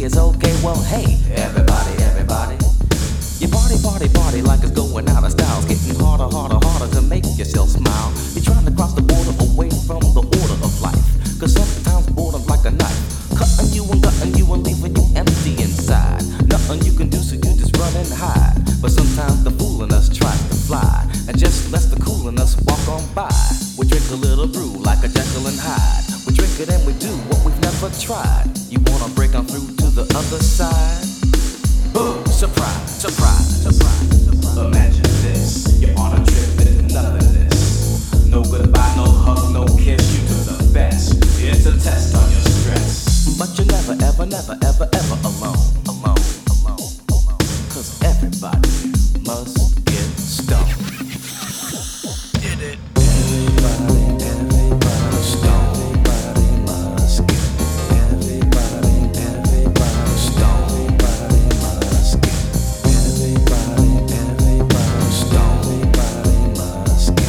is okay. Well, hey, everybody, everybody. You party, party, party like it's going out of style. It's getting harder, harder, harder to make yourself smile. You're trying to cross the border away from the order of life. Cause sometimes boredom's like a knife, cutting you and leaving you empty inside. Nothing you can do, so you just run and hide. But sometimes the fool in us tries to fly and just lets the cool in us walk on by. We drink a little brew like a Jekyll and Hyde. We drink it and we do what we've never tried. You wanna break on through to the other side? Boom! Surprise! Surprise! Surprise! Surprise. Imagine this, you're on a trip into nothingness. No goodbye, no hug, no kiss. You do the best. It's a test on your stress. But you're never, ever, never, ever, ever alone. Alone, alone, alone. Cause everybody must get stoned. Did it? Everybody stoned. Everybody must get. Everybody stoned. Everybody must get. Everybody stoned. Everybody must get.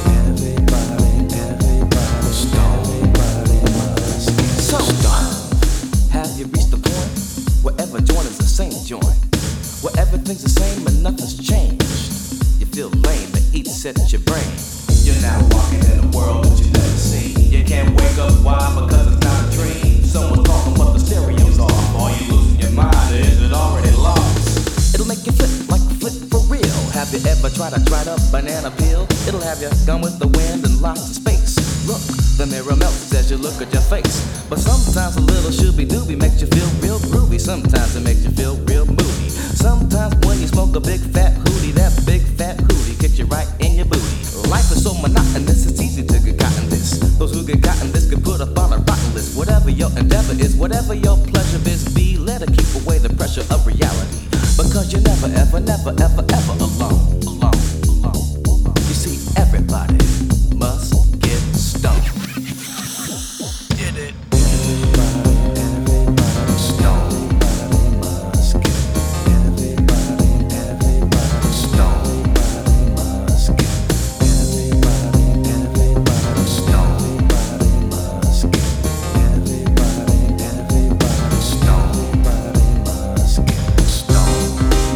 Everybody stoned. Everybody must get. So stoned. Have you reached the point where every joint is the same joint? Where everything's the same and nothing's changed? You feel lame, but each sets your brain. You're now walking in a world that you've never seen. You can't wake up, why? Because it's not a dream. Someone's talking but the stereo's off. Are you losing your mind or is it already lost? It'll make you flip like a flip for real. Have you ever tried a dried up banana peel? It'll have you gone with the wind and lost in space. Look, the mirror melts as you look at your face. But sometimes a little shooby-dooby makes you feel real groovy. Sometimes it makes you feel real moody. Sometimes when you smoke a big fat hootie, that big fat hootie kicks you right in your booty. Life is so monotonous, it's easy to get gotten this. Those who get gotten this can put up on a rotten list. Whatever your endeavor is, whatever your pleasure is, be let it keep away the pressure of reality. Because you're never, ever, never, ever, ever alone. Alone, alone, alone. You see, everybody must get stoned. Get it? Everybody stoned. Everybody must get. Everybody stoned. Everybody must get. Everybody stoned. Everybody must get. Everybody stoned. Everybody must get stoned.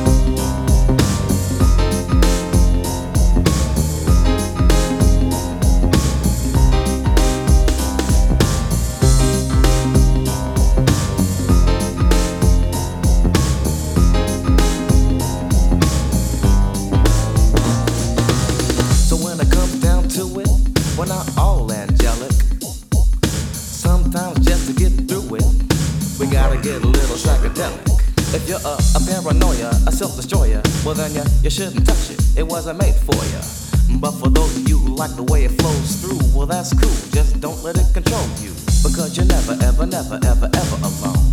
So when it comes down to it, we're not all angelic. Sometimes just to get through it, we gotta get a little psychedelic. If you're a paranoia, a self-destroyer, well then you shouldn't touch it, it wasn't made for you. But for those of you who like the way it flows through, well that's cool, just don't let it control you. Because you're never, ever, never, ever, ever alone.